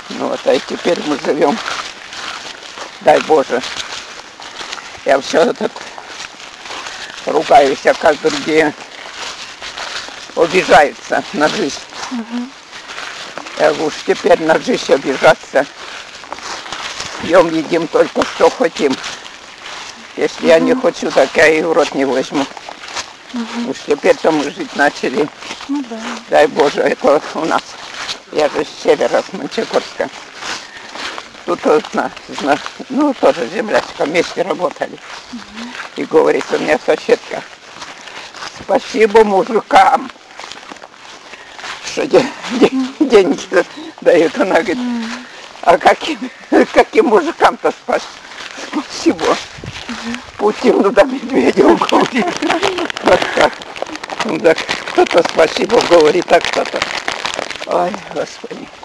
Ну вот, а теперь мы живем, дай Боже. Я все этот ругаюсь, как другие обижаются на жизнь. Я говорю, уж теперь на жизнь обижаться. Пьем, едим только что хотим. Если я не хочу, так я и в рот не возьму. Уж теперь-то мы жить начали. Ну, да. Дай Боже, это у нас. Я же с севера, с Мончегорска. Тут вот, ну, тоже землячка, вместе работали. И говорит у меня соседка: спасибо мужикам, что деньги дают. Она говорит, а каким мужикам-то спасибо? Путину да Медведеву говорит. Вот так. Ну, так кто-то спасибо говорит, а кто-то. Ой, Господи.